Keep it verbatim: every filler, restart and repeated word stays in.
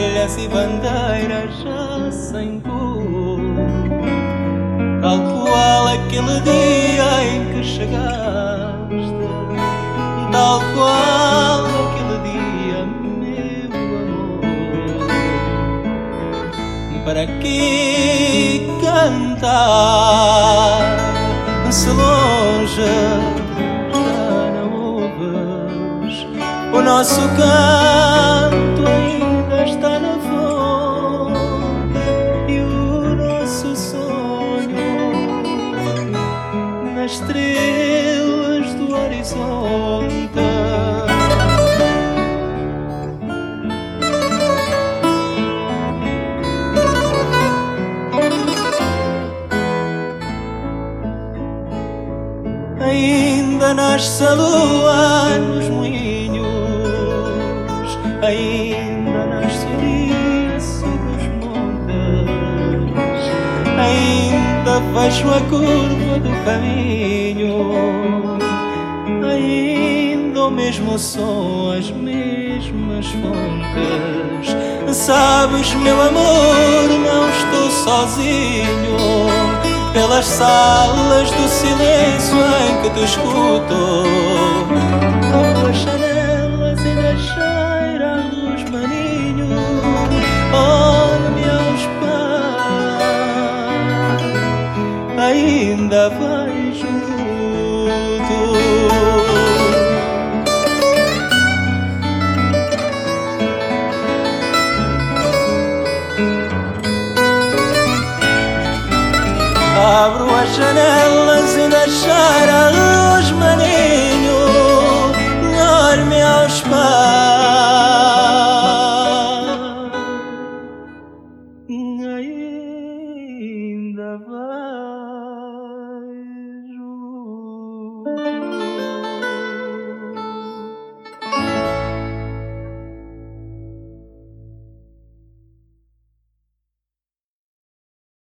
folhas e bandeiras já sem cor, tal qual aquele dia em que chegaste, tal qual aquele dia, meu amor. Para que cantar se longe já não ouves? O nosso canto ainda está na fonte e o nosso sonho nas estrelas do horizonte. Ainda nasce a lua nos moinhos, ainda nasce o dia sobre os montes, ainda vejo a curva do caminho, ainda o mesmo som, as mesmas fontes. Sabes, meu amor, não estou sozinho pelas salas do silêncio em que te escuto. Abro as janelas e deixar a luz maninho, olha-me aos pés, ainda vejo tudo. Abro as janelas e deixar a